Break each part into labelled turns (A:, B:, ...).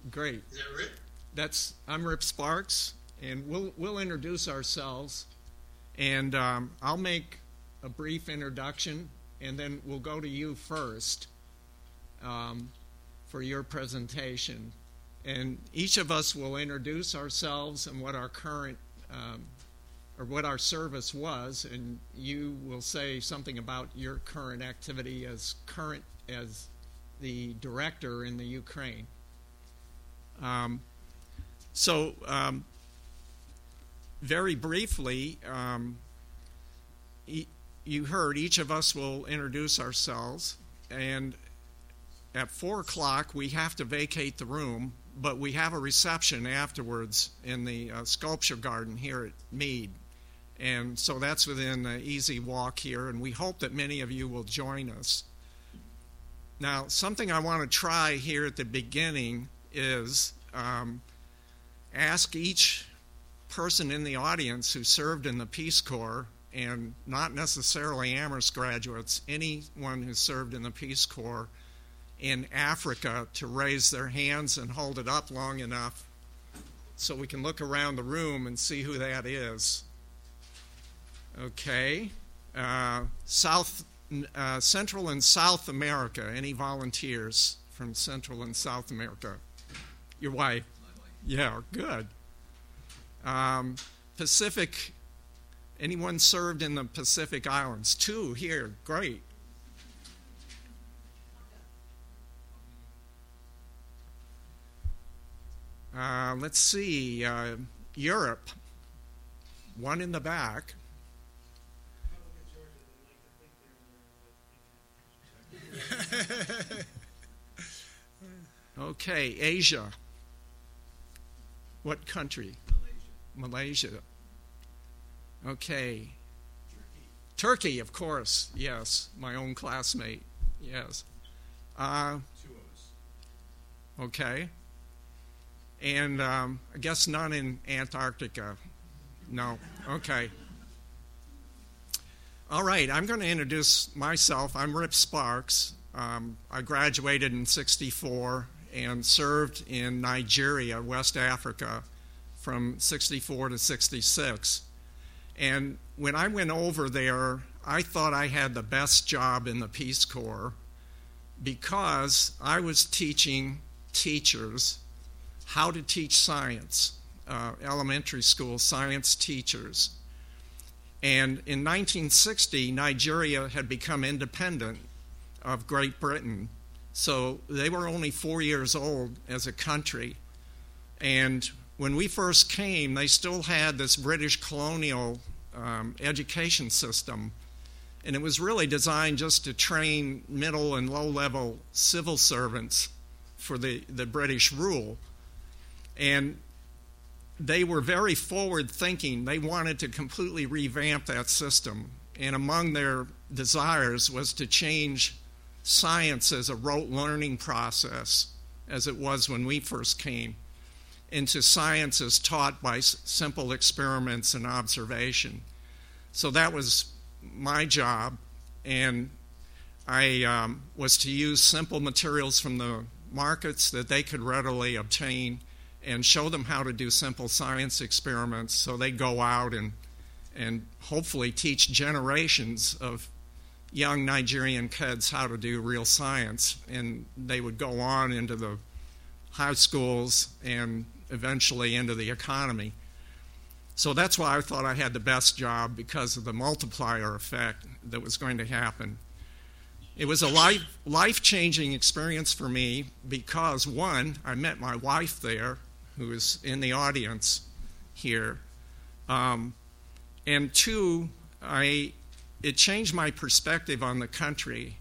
A: Great.
B: Is that Rip?
A: I'm Rip Sparks, and we'll introduce ourselves, and I'll make a brief introduction, and then we'll go to you first for your presentation. And each of us will introduce ourselves and what our current or what our service was, and you will say something about your current activity as the director in the Ukraine. Very briefly, you heard each of us will introduce ourselves, and at 4 o'clock we have to vacate the room, but we have a reception afterwards in the sculpture garden here at Mead. And so that's within an easy walk here, and we hope that many of you will join us. Now, something I want to try here at the beginning is ask each person in the audience who served in the Peace Corps, and not necessarily Amherst graduates, anyone who served in the Peace Corps in Africa, to raise their hands and hold it up long enough so we can look around the room and see who that is. Okay. Central and South America. Any volunteers from Central and South America? Your wife? Yeah, good. Pacific. Anyone served in the Pacific Islands? 2 here. Great. Let's see. Europe. 1 in the back. Okay, Asia. What country? Malaysia. Okay. Turkey, of course. Yes, my own classmate. Yes.
B: 2 of us.
A: Okay. And I guess none in Antarctica. No. Okay. All right, I'm going to introduce myself. I'm Rip Sparks. I graduated in '64 and served in Nigeria, West Africa, from '64 to '66. And when I went over there, I thought I had the best job in the Peace Corps because I was teaching teachers how to teach science, elementary school science teachers. And in 1960, Nigeria had become independent of Great Britain. So they were only 4 years old as a country. And when we first came, they still had this British colonial education system. And it was really designed just to train middle and low-level civil servants for the British rule. And they were very forward-thinking. They wanted to completely revamp that system. And among their desires was to change science as a rote learning process, as it was when we first came, into science as taught by simple experiments and observation. So that was my job, and I was to use simple materials from the markets that they could readily obtain and show them how to do simple science experiments so they go out and hopefully teach generations of young Nigerian kids how to do real science. And they would go on into the high schools and eventually into the economy. So that's why I thought I had the best job, because of the multiplier effect that was going to happen. It was a life-changing experience for me because, 1, I met my wife there, who is in the audience here, and 2, it changed my perspective on the country.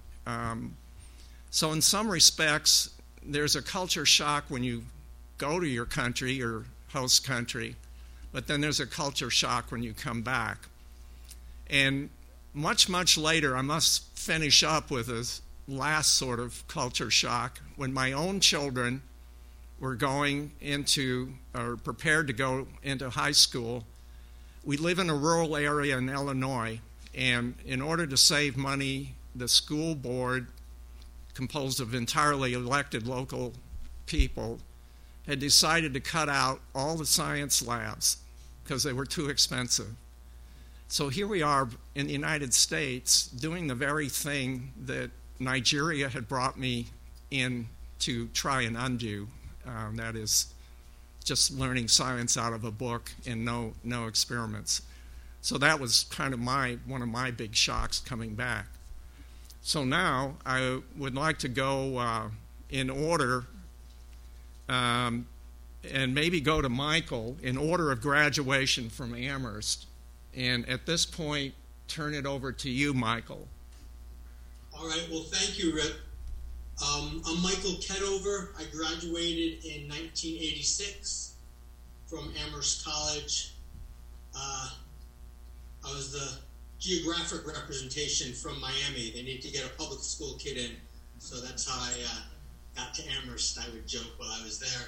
A: So in some respects, there's a culture shock when you go to your country, your host country, but then there's a culture shock when you come back. And much, much later, I must finish up with this last sort of culture shock, when my own children were going into, or prepared to go into high school. We live in a rural area in Illinois, and in order to save money, the school board, composed of entirely elected local people, had decided to cut out all the science labs because they were too expensive. So here we are in the United States doing the very thing that Nigeria had brought me in to try and undo. That is just learning science out of a book and no experiments. So that was kind of one of my big shocks coming back. So now I would like to go in order and maybe go to Michael in order of graduation from Amherst. And at this point, turn it over to you, Michael.
B: All right. Well, thank you, Rip. I'm Michael Ketover. I graduated in 1986 from Amherst College. I was the geographic representation from Miami. They need to get a public school kid in, so that's how I got to Amherst. I would joke while I was there.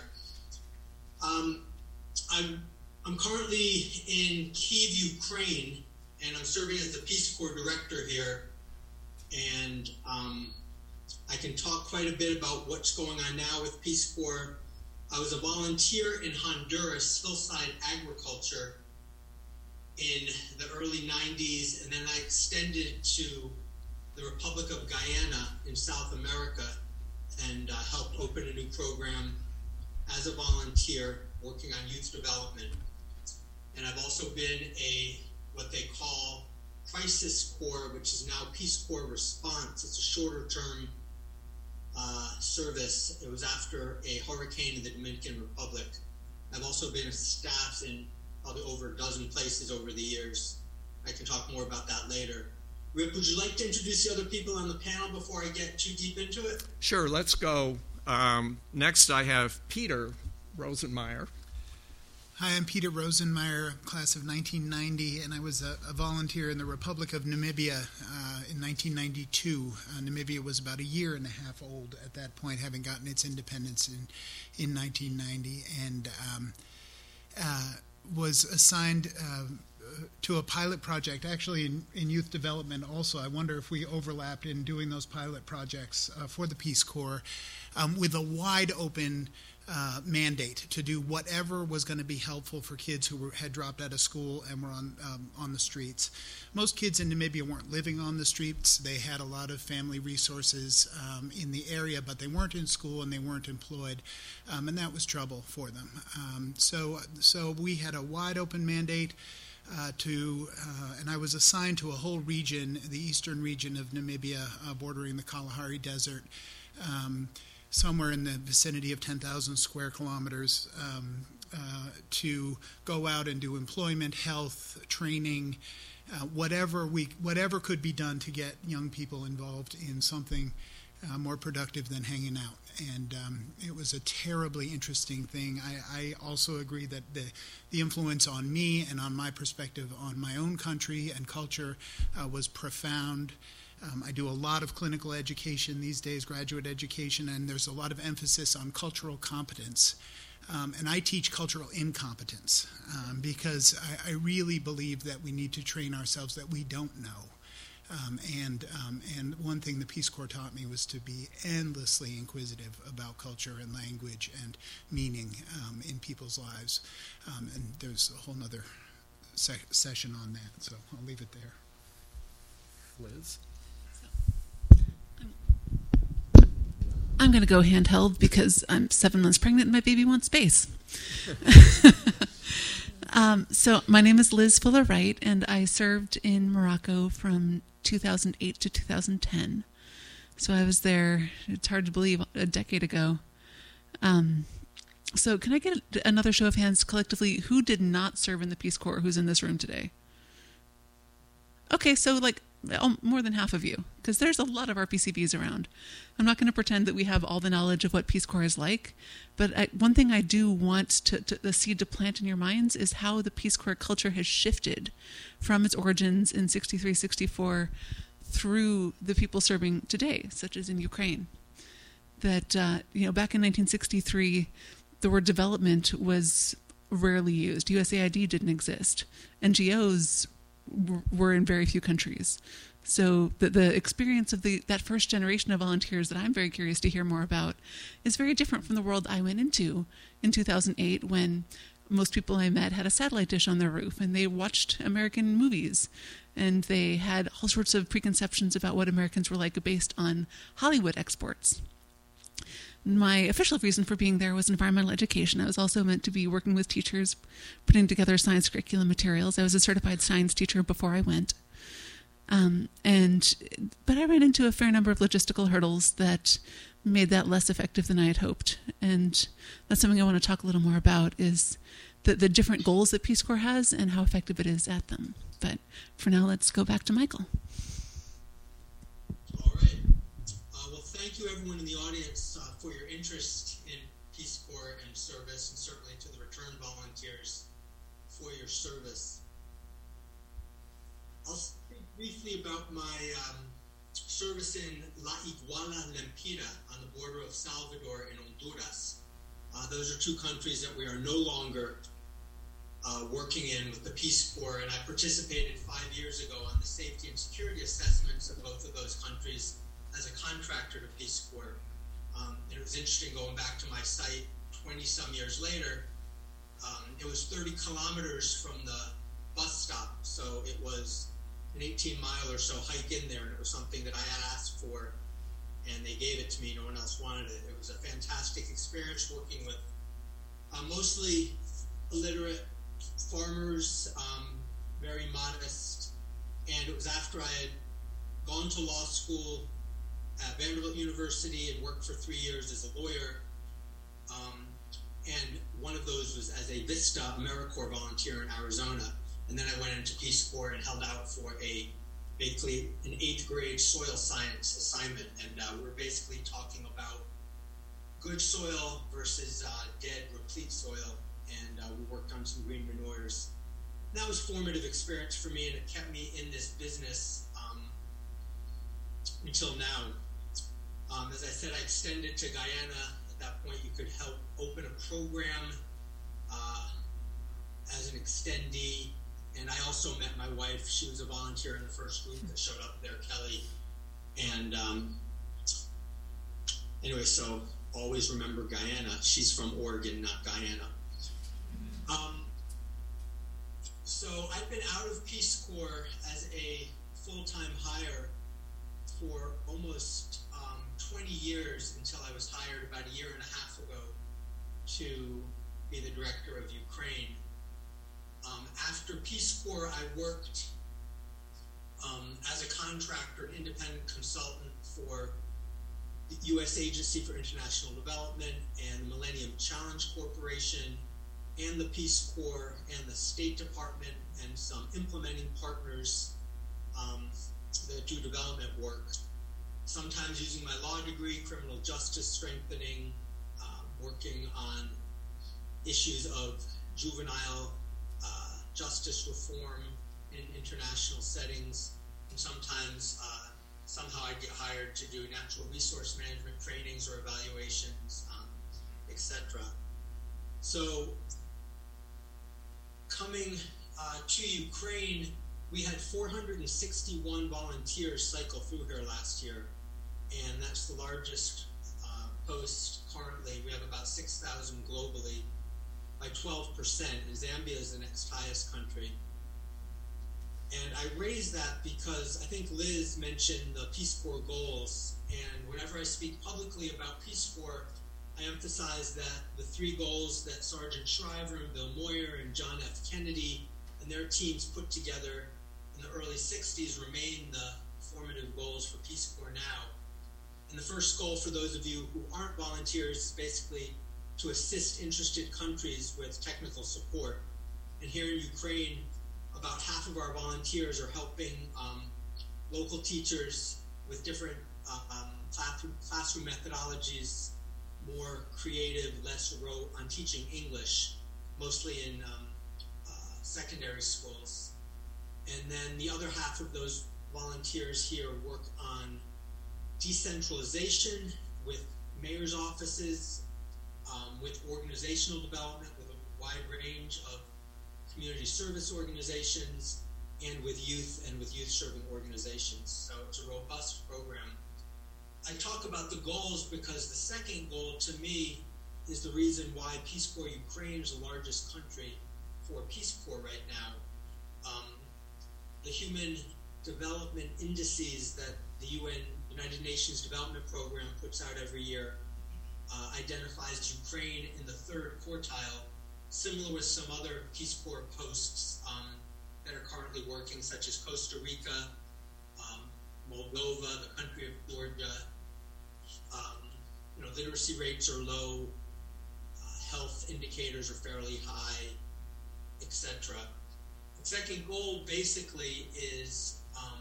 B: I'm currently in Kyiv, Ukraine, and I'm serving as the Peace Corps director here. And I can talk quite a bit about what's going on now with Peace Corps. I was a volunteer in Honduras, hillside agriculture, in the early 90s, and then I extended to the Republic of Guyana in South America and helped open a new program as a volunteer working on youth development. And I've also been what they call Crisis Corps, which is now Peace Corps Response. It's a shorter term service. It was after a hurricane in the Dominican Republic. I've also been a staff in probably over a dozen places over the years. I can talk more about that later. Rip, would you like to introduce the other people on the panel before I get too deep into it?
A: Sure, let's go. Next I have Peter Rosenmeyer.
C: Hi, I'm Peter Rosenmeyer, class of 1990, and I was a volunteer in the Republic of Namibia in 1992. Namibia was about a year and a half old at that point, having gotten its independence in 1990, and was assigned to a pilot project, actually in youth development also. I wonder if we overlapped in doing those pilot projects for the Peace Corps with a wide open mandate to do whatever was going to be helpful for kids who had dropped out of school and were on the streets. Most kids in Namibia weren't living on the streets. They had a lot of family resources in the area, but they weren't in school and they weren't employed, and that was trouble for them. So we had a wide open mandate and I was assigned to a whole region, the eastern region of Namibia, bordering the Kalahari Desert, somewhere in the vicinity of 10,000 square kilometers, to go out and do employment, health, training, whatever could be done to get young people involved in something more productive than hanging out. And it was a terribly interesting thing. I also agree that the influence on me and on my perspective on my own country and culture was profound. I do a lot of clinical education these days, graduate education, and there's a lot of emphasis on cultural competence. And I teach cultural incompetence because I really believe that we need to train ourselves that we don't know. And one thing the Peace Corps taught me was to be endlessly inquisitive about culture and language and meaning in people's lives. And there's a whole other session on that, so I'll leave it there.
A: Liz?
D: I'm going to go handheld because I'm 7 months pregnant and my baby wants space. So my name is Liz Fuller-Wright, and I served in Morocco from 2008 to 2010. So I was there, it's hard to believe, a decade ago. So can I get another show of hands collectively? Who did not serve in the Peace Corps who's in this room today? Okay, so more than half of you, because there's a lot of RPCVs around. I'm not going to pretend that we have all the knowledge of what Peace Corps is like, but one thing I do want the seed to plant in your minds is how the Peace Corps culture has shifted from its origins in 63, 64 through the people serving today, such as in Ukraine. That, back in 1963, the word development was rarely used. USAID didn't exist. NGOs were in very few countries. So the experience of that first generation of volunteers that I'm very curious to hear more about is very different from the world I went into in 2008, when most people I met had a satellite dish on their roof and they watched American movies, and they had all sorts of preconceptions about what Americans were like based on Hollywood exports. My official reason for being there was environmental education. I was also meant to be working with teachers, putting together science curriculum materials. I was a certified science teacher before I went. But I ran into a fair number of logistical hurdles that made that less effective than I had hoped. And that's something I want to talk a little more about, is the different goals that Peace Corps has and how effective it is at them. But for now, let's go back to Michael.
B: All right. Well, thank you everyone in the audience for your interest in Peace Corps and service, and certainly to the return volunteers for your service. I'll speak briefly about my service in La Iguala Lempira on the border of Salvador and Honduras. Those are two countries that we are no longer working in with the Peace Corps, and I participated 5 years ago on the safety and security assessments of both of those countries as a contractor to Peace Corps. And it was interesting going back to my site 20-some years later. It was 30 kilometers from the bus stop, so it was an 18-mile or so hike in there, and it was something that I had asked for, and they gave it to me. No one else wanted it. It was a fantastic experience working with mostly illiterate farmers, very modest, and it was after I had gone to law school at Vanderbilt University and worked for 3 years as a lawyer, and one of those was as a Vista AmeriCorps volunteer in Arizona. And then I went into Peace Corps and held out for basically an 8th grade soil science assignment. And we're basically talking about good soil versus dead, replete soil. And we worked on some green manures. And that was a formative experience for me, and it kept me in this business until now. As I said, I extended to Guyana. At that point, you could help open a program as an extendee. And I also met my wife. She was a volunteer in the first group that showed up there, Kelly. And anyway, so always remember Guyana. She's from Oregon, not Guyana. So I've been out of Peace Corps as a full-time hire for almost 20 years, until I was hired about a year and a half ago to be the director of Ukraine. After Peace Corps, I worked as a contractor, an independent consultant for the U.S. Agency for International Development and the Millennium Challenge Corporation and the Peace Corps and the State Department and some implementing partners that do development work, sometimes using my law degree, criminal justice strengthening, working on issues of juvenile justice reform in international settings, and sometimes somehow I get hired to do natural resource management trainings or evaluations, etc. So coming to Ukraine, we had 461 volunteers cycle through here last year, and that's the largest post currently. We have about 6,000 globally, by 12%, and Zambia is the next highest country. And I raise that because I think Liz mentioned the Peace Corps goals, and whenever I speak publicly about Peace Corps, I emphasize that the 3 goals that Sergeant Shriver and Bill Moyer and John F. Kennedy and their teams put together in the early 60s remain the formative goals for Peace Corps now. And the first goal, for those of you who aren't volunteers, is basically to assist interested countries with technical support. And here in Ukraine, about half of our volunteers are helping local teachers with different classroom methodologies, more creative, less rote, on teaching English, mostly in secondary schools. And then the other half of those volunteers here work on decentralization with mayor's offices, with organizational development with a wide range of community service organizations, and with youth-serving organizations. So it's a robust program. I talk about the goals because the second goal, to me, is the reason why Peace Corps Ukraine is the largest country for Peace Corps right now. The human development indices that the United Nations Development Program puts out every year identifies Ukraine in the third quartile, similar with some other Peace Corps posts that are currently working, such as Costa Rica, Moldova, the country of Georgia. Literacy rates are low, health indicators are fairly high, etc. The second goal basically is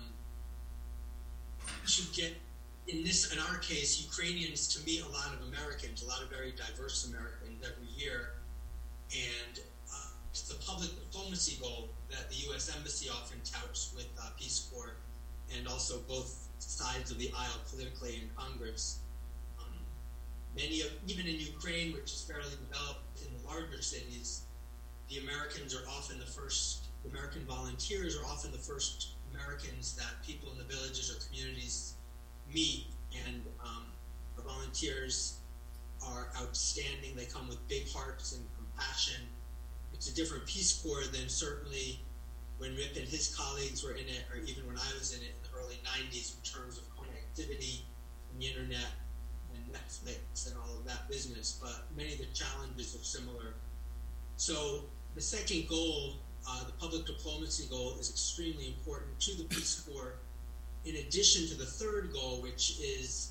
B: to get, in our case, Ukrainians to meet a lot of Americans, a lot of very diverse Americans every year, and it's the public diplomacy goal that the U.S. Embassy often touts with Peace Corps, and also both sides of the aisle politically in Congress. Even in Ukraine, which is fairly developed in the larger cities, the American volunteers are often the first Americans that people in the villages or communities meet, and the volunteers are outstanding. They come with big hearts and compassion. It's a different Peace Corps than certainly when Rip and his colleagues were in it, or even when I was in it in the early 90s, in terms of connectivity and the internet and Netflix and all of that business, but many of the challenges are similar. So the second goal, the public diplomacy goal, is extremely important to the Peace Corps, in addition to the third goal, which is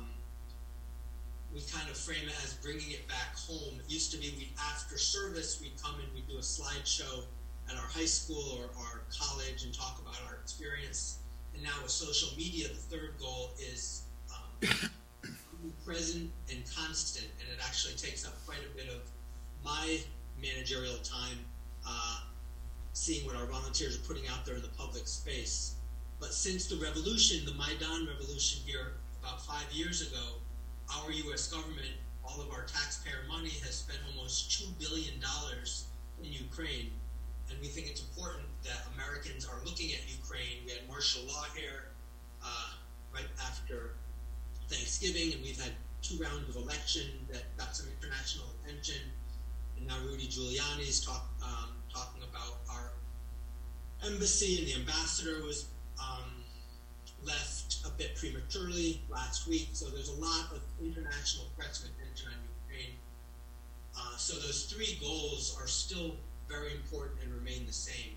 B: we kind of frame it as bringing it back home. It used to be after service, we'd come and we'd do a slideshow at our high school or our college and talk about our experience. And now with social media, the third goal is present and constant, and it actually takes up quite a bit of my managerial time seeing what our volunteers are putting out there in the public space. But since the revolution, the Maidan revolution here about 5 years ago, our U.S. government, all of our taxpayer money, has spent almost $2 billion in Ukraine. And we think it's important that Americans are looking at Ukraine. We had martial law here right after Thanksgiving, and we've had 2 rounds of election that got some international attention. And now Rudy Giuliani's talking about our embassy, and the ambassador was left a bit prematurely last week. So there's a lot of international press and attention on Ukraine. So those 3 goals are still very important and remain the same.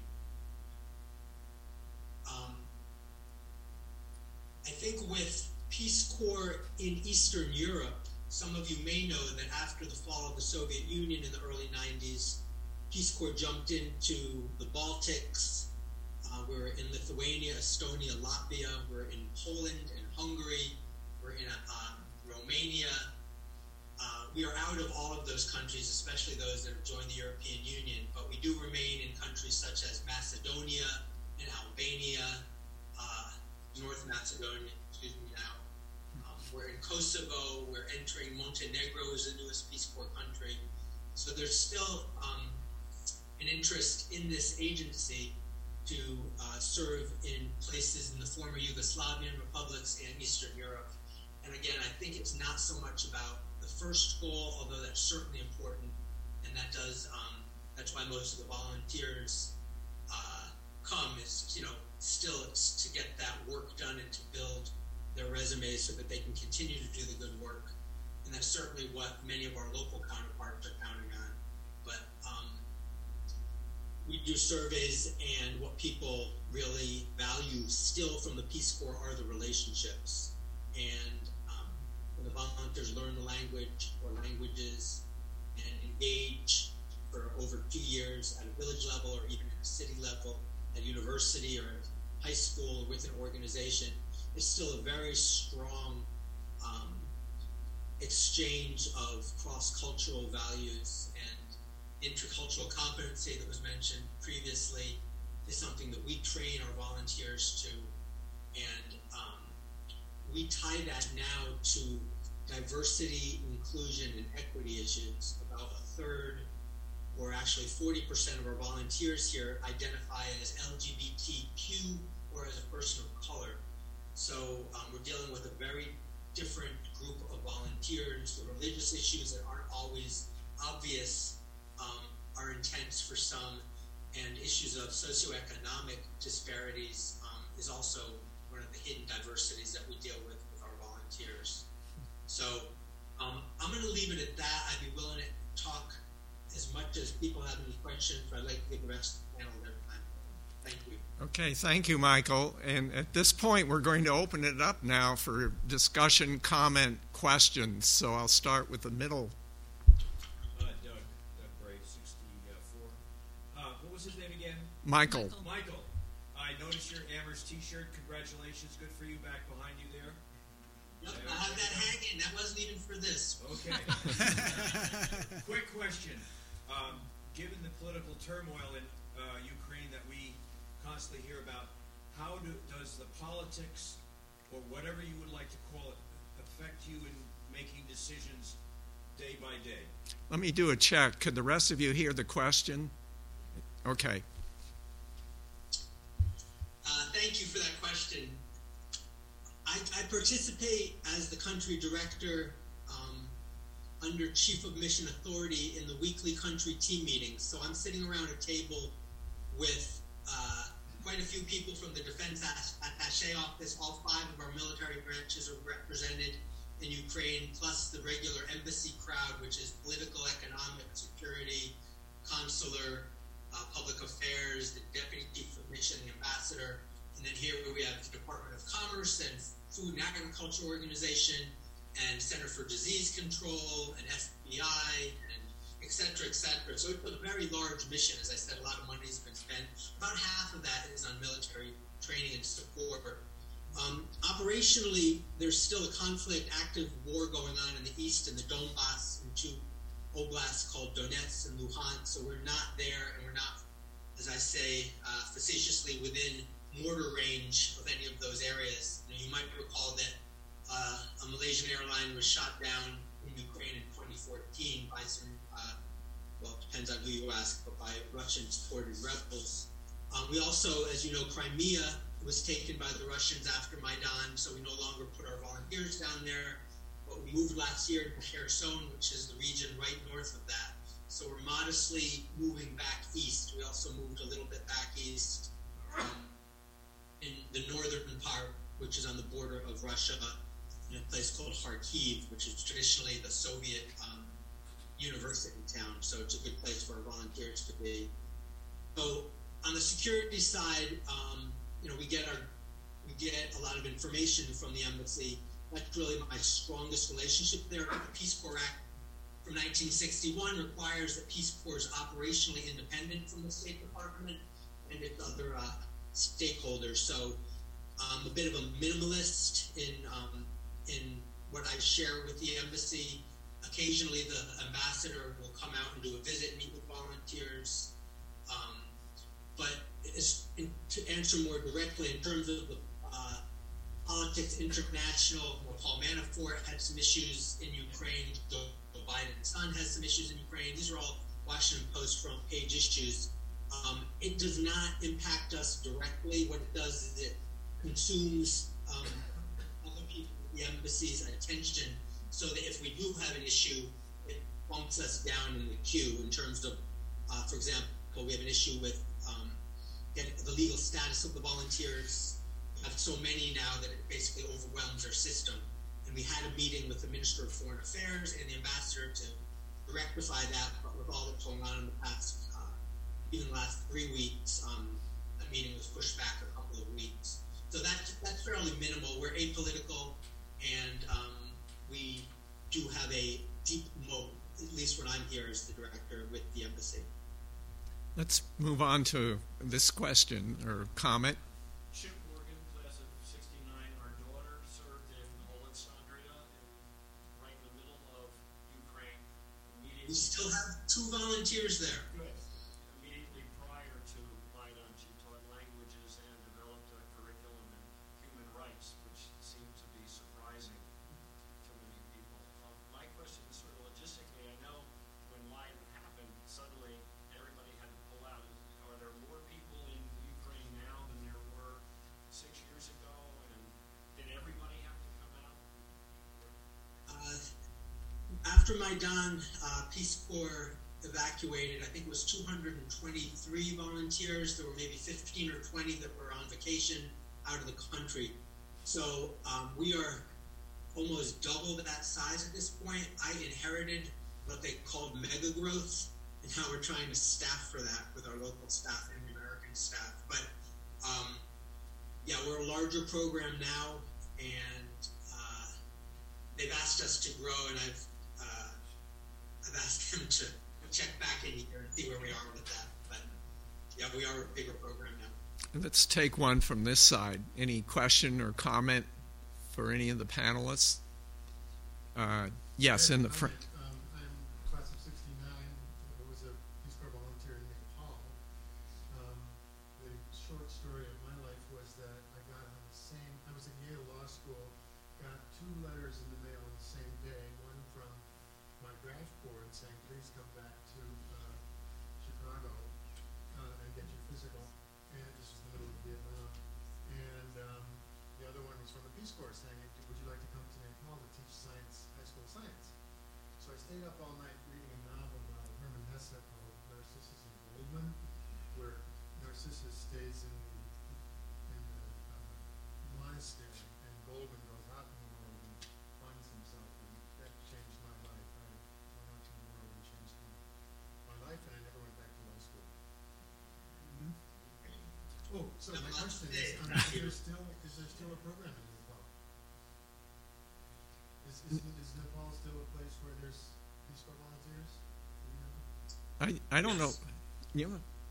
B: I think with Peace Corps in Eastern Europe, some of you may know that after the fall of the Soviet Union in the early 90s, Peace Corps jumped into the Baltics. We're in Lithuania, Estonia, Latvia. We're in Poland and Hungary. We're in Romania. We are out of all of those countries, especially those that have joined the European Union, but we do remain in countries such as Macedonia and Albania, North Macedonia, now. We're in Kosovo. We're entering Montenegro as the newest Peace Corps country. So there's still an interest in this agency to serve in places in the former Yugoslavian republics and Eastern Europe. And again, I think it's not so much about the first goal, although that's certainly important, and that's why most of the volunteers come, is still it's to get that work done and to build their resumes so that they can continue to do the good work. And that's certainly what many of our local counterparts are counting on. But we do surveys, and what people really value still from the Peace Corps are the relationships. And when the volunteers learn the language or languages and engage for over 2 years at a village level or even at a city level, at university or high school or with an organization, it's still a very strong exchange of cross-cultural values, and intercultural competency that was mentioned previously is something that we train our volunteers to, and we tie that now to diversity, inclusion, and equity issues. About a third or actually 40% of our volunteers here identify as LGBTQ or as a person of color. So we're dealing with a very different group of volunteers. The religious issues that aren't always obvious are intense for some, and issues of socioeconomic disparities is also one of the hidden diversities that we deal with our volunteers. So I'm going to leave it at that. I'd be willing to talk as much as people have any questions, but I'd like to give the rest of the panel their time. Thank you.
A: Okay, thank you, Michael. And at this point, we're going to open it up now for discussion, comment, questions. So I'll start with the middle.
E: Doug Bray, 64. What was his name again?
A: Michael.
E: Michael. I noticed your Amherst t-shirt. Congratulations. Good for you, back behind you there.
B: Yep, I have that hanging. That wasn't even for this.
E: Okay. Quick question. Given the political turmoil in Ukraine that we constantly hear about, how does the politics, or whatever you would like to call it, affect you in making decisions day by day?
A: Let me do a check. Could the rest of you hear the question? Okay.
B: Thank you for that question. I participate as the country director under Chief of Mission Authority in the weekly country team meetings. So I'm sitting around a table with quite a few people from the Defense Attaché Office. All 5 of our military branches are represented in Ukraine, plus the regular embassy crowd, which is political, economic, security, consular, public affairs, the deputy chief of mission, the ambassador. And then here we have the Department of Commerce and Food and Agriculture Organization and Center for Disease Control and FBI and et cetera, et cetera. So it's a very large mission. As I said, a lot of money has been spent. About half of that is on military training and support. Operationally, there's still a conflict, active war going on in the east in the Donbass and 2 oblasts called Donetsk and Luhansk. So we're not there, and we're not, as I say facetiously, within mortar range of any of those areas. You might recall that a Malaysian airline was shot down in Ukraine in 2014 by some, well, it depends on who you ask, but by Russian-supported rebels. We also, as you know, Crimea was taken by the Russians after Maidan, so we no longer put our volunteers down there. But we moved last year to Kherson, which is the region right north of that. So we're modestly moving back east. We also moved a little bit back east in the northern part, which is on the border of Russia, in a place called Kharkiv, which is traditionally the Soviet university town. So it's a good place for our volunteers to be. So on the security side, we get a lot of information from the embassy. That's really my strongest relationship there. The Peace Corps Act from 1961 requires that Peace Corps is operationally independent from the State Department and its other stakeholders. So I'm a bit of a minimalist in what I share with the embassy. Occasionally, the ambassador will come out and do a visit, meet with volunteers. But to answer more directly, in terms of the politics international, Paul Manafort had some issues in Ukraine. Joe Biden's son has some issues in Ukraine. These are all Washington Post front page issues. It does not impact us directly. What it does is it consumes other people at the embassy's attention, so that if we do have an issue, it bumps us down in the queue in terms of, for example, we have an issue with the legal status of the volunteers. We have so many now that it basically overwhelms our system. And we had a meeting with the Minister of Foreign Affairs and the ambassador to rectify that, but with all that's going on in the past, even the last 3 weeks, that meeting was pushed back a couple of weeks. So that's fairly minimal. We're apolitical, and we do have a deep moat, at least when I'm here as the director with the embassy.
A: Let's move on to this question or comment.
F: Chip Morgan, class of 69. Our daughter served in Alexandria, right in the middle of Ukraine.
B: We still have 2 volunteers there.
F: Good. Immediately prior to Maidan, she taught languages and developed a curriculum in human rights, which seemed to be surprising to many people. My question is sort of logistically. I know when Maidan happened, suddenly
B: after Maidan, Peace Corps evacuated. I think it was 223 volunteers. There were maybe 15 or 20 that were on vacation out of the country. So we are almost double that size at this point. I inherited what they called mega growth, and now we're trying to staff for that with our local staff and the American staff. But yeah, we're a larger program now, and they've asked us to grow, and I've asked them to check back in here and see where we are with that. But yeah, we are a bigger program now.
A: Let's take one from this side. Any question or comment for any of the panelists? Yes, in the front.
G: I'm class of 69. I was a Peace Corps volunteer in Nepal. The short story of my life was that I was at Yale Law School, got 2 letters in the mail on the same day, one from my draft board saying, please come back to Chicago and get your physical. And this was the middle of Vietnam. And the other one was from the Peace Corps saying, would you like to come to Nepal to teach science, high school science? So I stayed up all night reading a novel by Hermann Hesse called Narcissus and Goldman, where Narcissus stays in the monastery, and Goldman goes out in the world and finds himself, and that changed my life. I went out to the world and changed my life, and I never went back to law school. Oh, so my question is, is there still a program in Nepal? Is Nepal still a place where there's Peace Corps volunteers? Do you know?
A: I don't know. Yeah.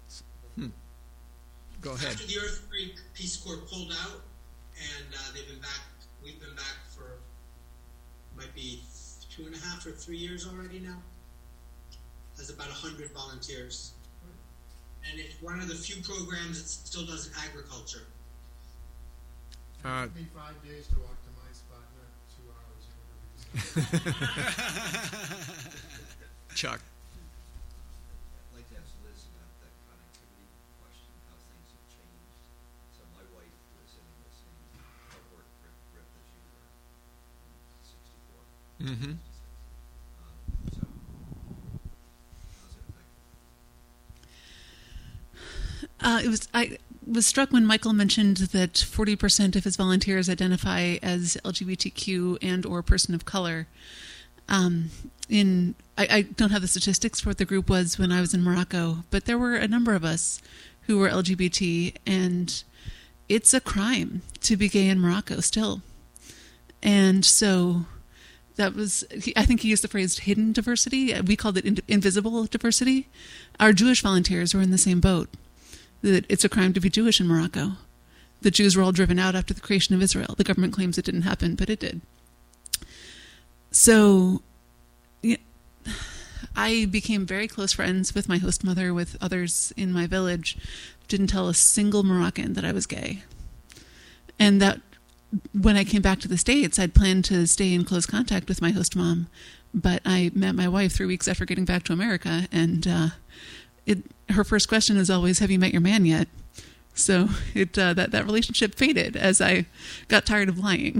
A: Go ahead.
B: After the earthquake, Peace Corps pulled out, and they've been back. We've been back for might be 2.5 or 3 years already now. Has about 100 volunteers, and it's one of the few programs that still does agriculture.
G: It took me 5 days to walk to my spot, not 2 hours or whatever.
A: Chuck.
H: I'd like to ask Liz about the connectivity question, how things have changed. So my wife was in the same cohort grip as you were in 64.
A: Mm-hmm.
H: So how's it affected?
D: I was struck when Michael mentioned that 40% of his volunteers identify as LGBTQ and or person of color. I don't have the statistics for what the group was when I was in Morocco, but there were a number of us who were LGBT, and it's a crime to be gay in Morocco still. And so that was, I think he used the phrase hidden diversity. We called it invisible diversity. Our Jewish volunteers were in the same boat. That it's a crime to be Jewish in Morocco. The Jews were all driven out after the creation of Israel. The government claims it didn't happen, but it did. So yeah, I became very close friends with my host mother, with others in my village. Didn't tell a single Moroccan that I was gay. And that when I came back to the States, I'd planned to stay in close contact with my host mom. But I met my wife 3 weeks after getting back to America, and her first question is always, "Have you met your man yet?" So that relationship faded as I got tired of lying.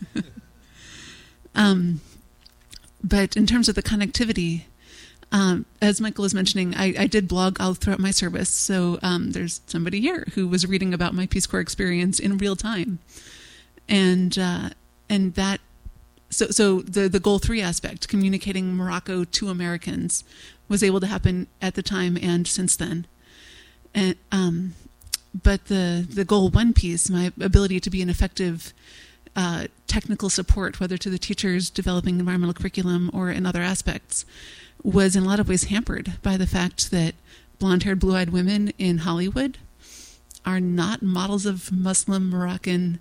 D: But in terms of the connectivity, as Michael was mentioning, I did blog all throughout my service. So there's somebody here who was reading about my Peace Corps experience in real time, and that. So the Goal 3 aspect, communicating Morocco to Americans, was able to happen at the time and since then. And but the Goal 1 piece, my ability to be an effective technical support, whether to the teachers developing environmental curriculum or in other aspects, was in a lot of ways hampered by the fact that blonde-haired, blue-eyed women in Hollywood are not models of Muslim Moroccan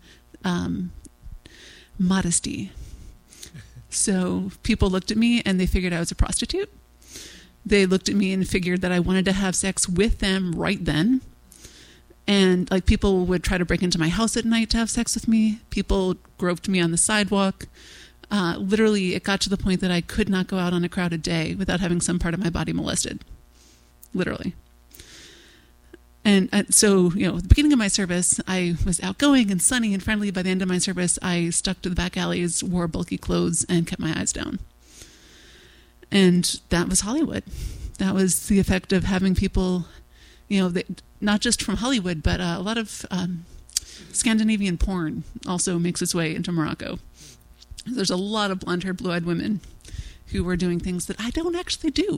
D: modesty. So people looked at me and they figured I was a prostitute. They looked at me and figured that I wanted to have sex with them right then. And like people would try to break into my house at night to have sex with me. People groped me on the sidewalk. Literally, it got to the point that I could not go out on a crowded day without having some part of my body molested. Literally. And so, at the beginning of my service, I was outgoing and sunny and friendly. By the end of my service, I stuck to the back alleys, wore bulky clothes, and kept my eyes down. And that was Hollywood. That was the effect of having people, not just from Hollywood, but a lot of Scandinavian porn also makes its way into Morocco. There's a lot of blonde-haired, blue-eyed women who were doing things that I don't actually do.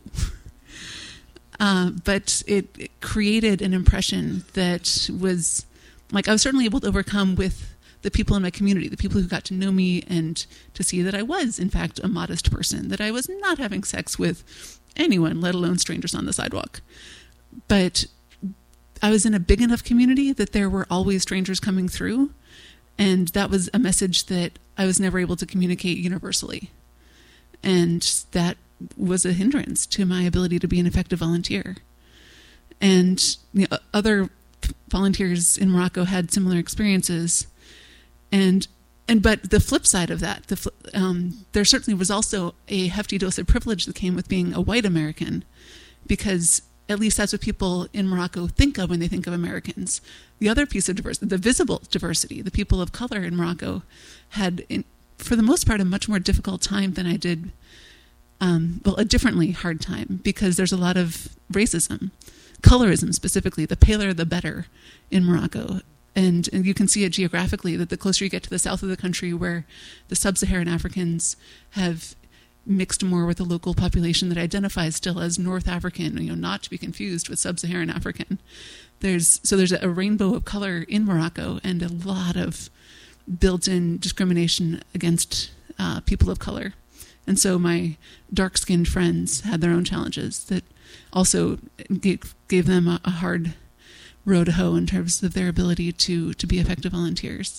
D: But it created an impression that was, like, I was certainly able to overcome with the people in my community, the people who got to know me and to see that I was, in fact, a modest person, that I was not having sex with anyone, let alone strangers on the sidewalk. But I was in a big enough community that there were always strangers coming through, and that was a message that I was never able to communicate universally. And that was a hindrance to my ability to be an effective volunteer. And other volunteers in Morocco had similar experiences. But the flip side of that, there certainly was also a hefty dose of privilege that came with being a white American, because at least that's what people in Morocco think of when they think of Americans. The other piece of diversity, the visible diversity, the people of color in Morocco had, for the most part, a much more difficult time than I did, a differently hard time, because there's a lot of racism, colorism specifically, the paler the better in Morocco. And you can see it geographically, that the closer you get to the south of the country, where the sub-Saharan Africans have mixed more with the local population that identifies still as North African, not to be confused with sub-Saharan African. There's a rainbow of color in Morocco, and a lot of built-in discrimination against people of color. And so my dark-skinned friends had their own challenges that also gave them a hard row to hoe in terms of their ability to be effective volunteers.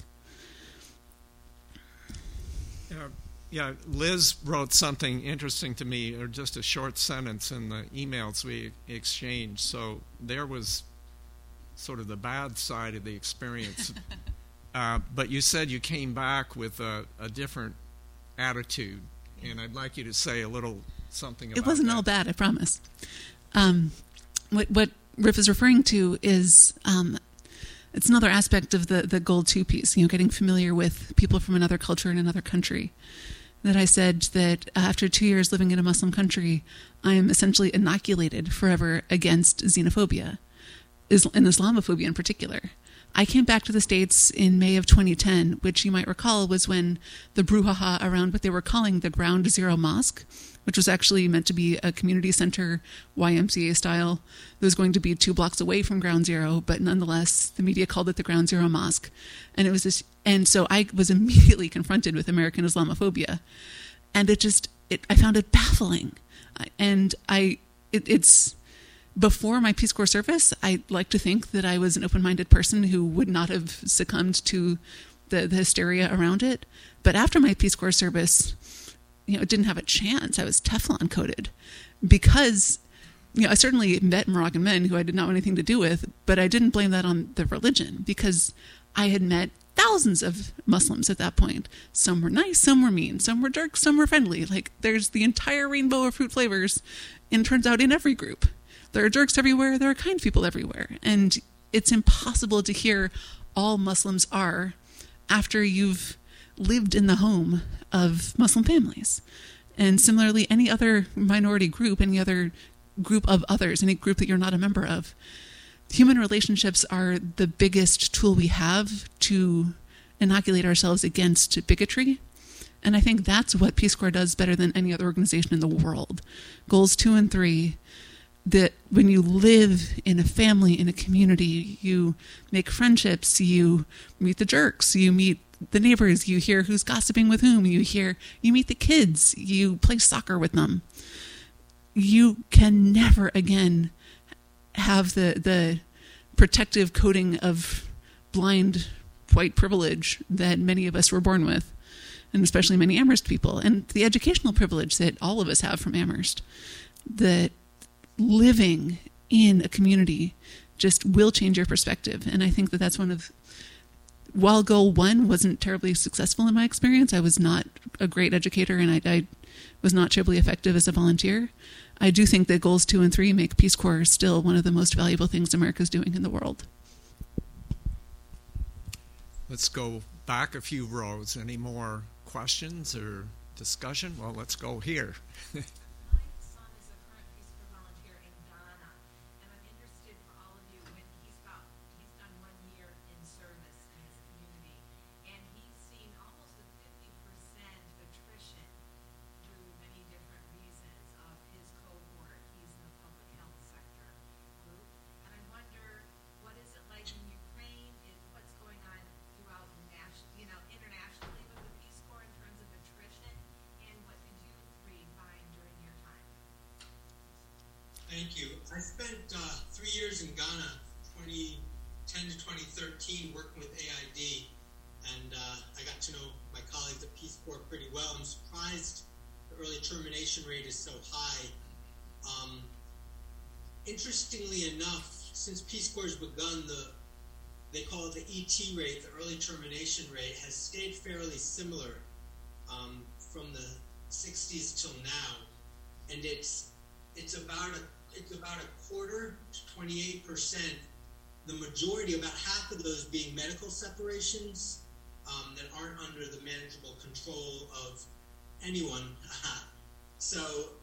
A: Yeah, Liz wrote something interesting to me, or just a short sentence in the emails we exchanged. So there was sort of the bad side of the experience. But you said you came back with a different attitude, and I'd like you to say a little something about that.
D: It wasn't all bad, I promise. What Riff is referring to is it's another aspect of the Goal 2 piece, getting familiar with people from another culture in another country. That I said that after 2 years living in a Muslim country, I am essentially inoculated forever against xenophobia, and Islamophobia in particular. I came back to the States in May of 2010, which you might recall was when the brouhaha around what they were calling the Ground Zero Mosque, which was actually meant to be a community center, YMCA style. It was going to be 2 blocks away from Ground Zero, but nonetheless, the media called it the Ground Zero Mosque. And it was and so I was immediately confronted with American Islamophobia. And I found it baffling. And it's before my Peace Corps service, I like to think that I was an open-minded person who would not have succumbed to the hysteria around it. But after my Peace Corps service, it didn't have a chance. I was Teflon coated because, I certainly met Moroccan men who I did not want anything to do with, but I didn't blame that on the religion, because I had met thousands of Muslims at that point. Some were nice, some were mean, some were dark, some were friendly. Like, there's the entire rainbow of fruit flavors, and turns out in every group. There are jerks everywhere, there are kind people everywhere. And it's impossible to hear all Muslims are after you've lived in the home of Muslim families. And similarly, any other minority group, any other group of others, any group that you're not a member of, human relationships are the biggest tool we have to inoculate ourselves against bigotry. And I think that's what Peace Corps does better than any other organization in the world. Goals 2 and 3, that when you live in a family, in a community, you make friendships, you meet the jerks, you meet the neighbors, you hear who's gossiping with whom, you meet the kids, you play soccer with them. You can never again have the protective coating of blind white privilege that many of us were born with, and especially many Amherst people, and the educational privilege that all of us have from Amherst, that living in a community just will change your perspective. And I think that that's one of, while Goal 1 wasn't terribly successful in my experience, I was not a great educator, and I was not terribly effective as a volunteer, I do think that Goals 2 and 3 make Peace Corps still one of the most valuable things America's doing in the world.
A: Let's go back a few rows. Any more questions or discussion? Well, let's go here.
B: Thank you. I spent 3 years in Ghana, 2010 to 2013, working with AID, and I got to know my colleagues at Peace Corps pretty well. I'm surprised the early termination rate is so high. Interestingly enough, since Peace Corps has begun, they call it the ET rate, the early termination rate, has stayed fairly similar from the 60s till now, and it's about a quarter to 28%. The majority, about half of those being medical separations that aren't under the manageable control of anyone. So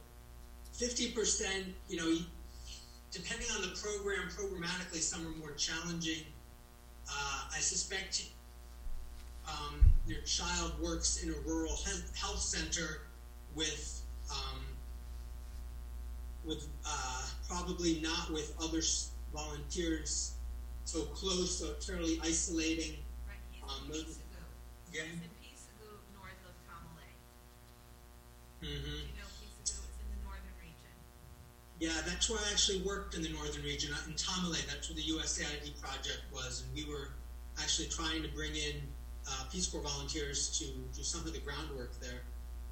B: 50%, depending on the program, programmatically, some are more challenging. I suspect your child works in a rural health center with probably not with other volunteers so close, so fairly isolating.
I: Right, he's in Peekskill.
B: Yeah.
I: He's in Peekskill, north of Tamale.
B: Mm-hmm.
I: You know Peekskill, it's in the northern region.
B: Yeah, that's where I actually worked in the northern region, in Tamale. That's where the USAID project was, and we were actually trying to bring in Peace Corps volunteers to do some of the groundwork there.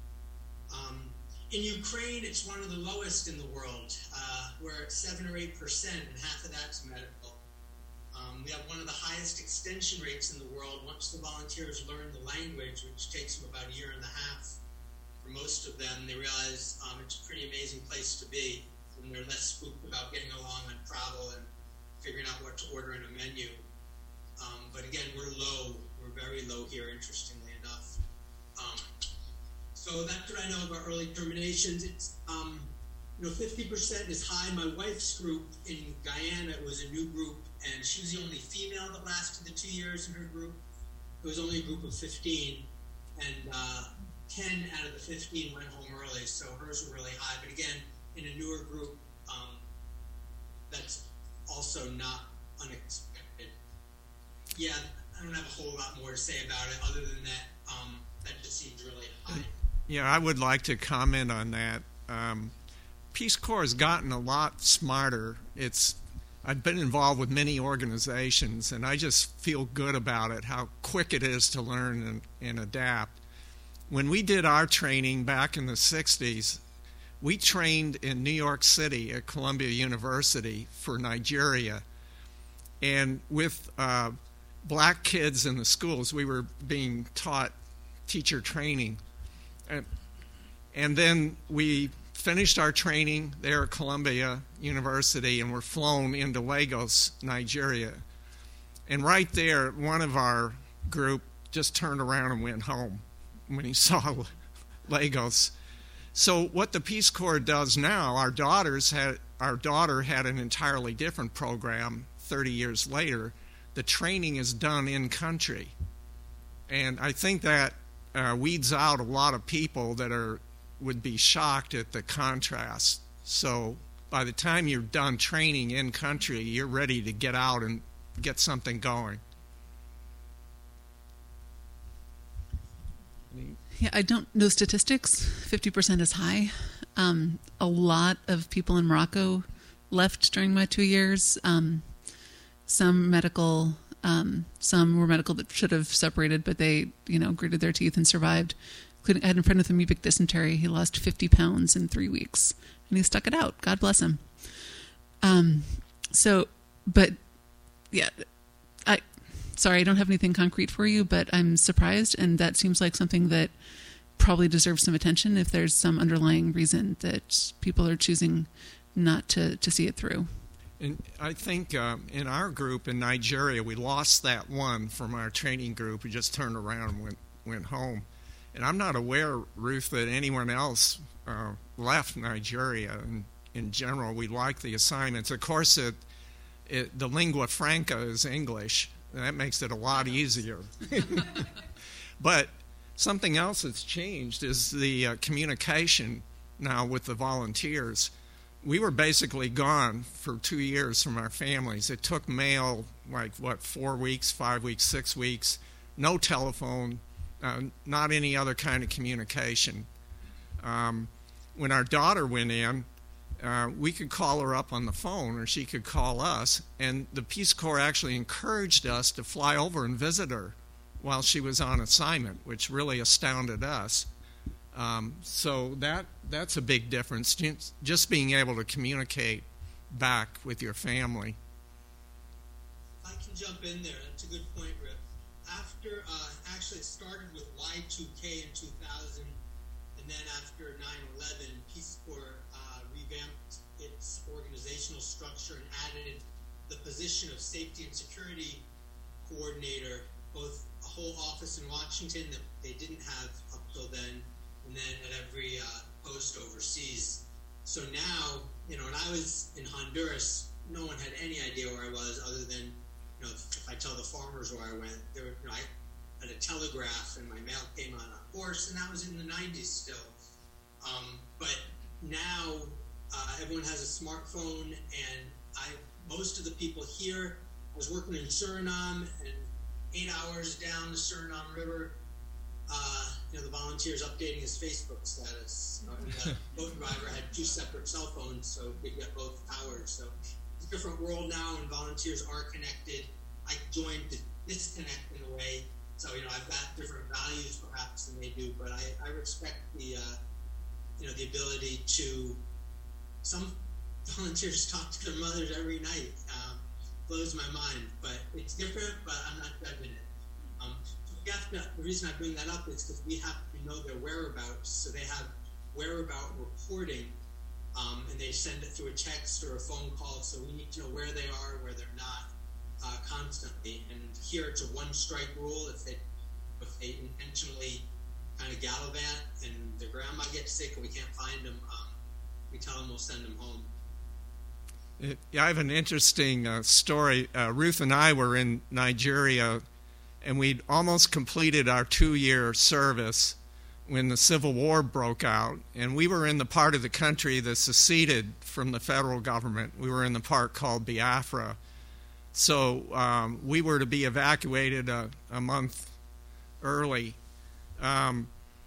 B: In Ukraine, it's one of the lowest in the world. We're at 7 or 8%, and half of that's medical. We have one of the highest extension rates in the world once the volunteers learn the language, which takes them about a year and a half. For most of them, they realize it's a pretty amazing place to be, and they're less spooked about getting along on travel and figuring out what to order in a menu. But again, we're low. We're very low here, interestingly enough. So that's what I know about early terminations. It's 50% is high. My wife's group in Guyana was a new group, and she was the only female that lasted the 2 years in her group. It was only a group of 15, and 10 out of the 15 went home early, so hers were really high. But again, in a newer group, that's also not unexpected. Yeah, I don't have a whole lot more to say about it other than that that just seems really high.
A: Yeah, I would like to comment on that. Peace Corps has gotten a lot smarter. I've been involved with many organizations, and I just feel good about it, how quick it is to learn and adapt. When we did our training back in the 60s, we trained in New York City at Columbia University for Nigeria. And with black kids in the schools, we were being taught teacher training. And then we finished our training there at Columbia University and were flown into Lagos, Nigeria. And right there, one of our group just turned around and went home when he saw Lagos. So what the Peace Corps does now, our daughter had an entirely different program 30 years later. The training is done in country. And I think that weeds out a lot of people that would be shocked at the contrast. So by the time you're done training in country, you're ready to get out and get something going.
D: Yeah, I don't know statistics. 50% is high. A lot of people in Morocco left during my 2 years. Some medical, some were medical that should have separated, but they, gritted their teeth and survived. I had a friend with amoebic dysentery. He lost 50 pounds in 3 weeks, and he stuck it out. God bless him. Sorry, I don't have anything concrete for you, but I'm surprised, and that seems like something that probably deserves some attention if there's some underlying reason that people are choosing not to see it through.
A: And I think in our group in Nigeria, we lost that one from our training group who just turned around and went home. And I'm not aware, Ruth, that anyone else left Nigeria. And in general, we like the assignments. Of course, the lingua franca is English. And that makes it a lot easier. But something else that's changed is the communication now with the volunteers. We were basically gone for 2 years from our families. It took mail 4 weeks, 5 weeks, 6 weeks, no telephone, not any other kind of communication. When our daughter went in, we could call her up on the phone or she could call us, and the Peace Corps actually encouraged us to fly over and visit her while she was on assignment, which really astounded us. So that's a big difference, just being able to communicate back with your family.
B: If I can jump in there, that's a good point, Rip. After, actually it started with Y2K in 2000, and then after 9/11, Peace Corps revamped its organizational structure and added the position of safety and security coordinator, both a whole office in Washington that they didn't have up till then, and then at every post overseas. So now, when I was in Honduras, no one had any idea where I was other than, if I tell the farmers where I went, I had a telegraph and my mail came on a horse, and that was in the 90s still. But now everyone has a smartphone, and most of the people here, I was working in Suriname, and 8 hours down the Suriname River, the volunteer's updating his Facebook status. The boat driver had 2 separate cell phones, so we get both powered. So it's a different world now, and volunteers are connected. I joined to disconnect in a way, so I've got different values perhaps than they do, but I respect the the ability to. Some volunteers talk to their mothers every night. Blows my mind, but it's different. But I'm not judging it. The reason I bring that up is because we have to know their whereabouts, so they have whereabout reporting, and they send it through a text or a phone call, so we need to know where they are, where they're not, constantly. And here it's a 1-strike rule. If they intentionally kind of gallivant and their grandma gets sick and we can't find them, we tell them we'll send them home.
A: I have an interesting story. Ruth and I were in Nigeria, and we'd almost completed our 2-year service when the Civil War broke out, and we were in the part of the country that seceded from the federal government. We were in the part called Biafra. So we were to be evacuated a month early, and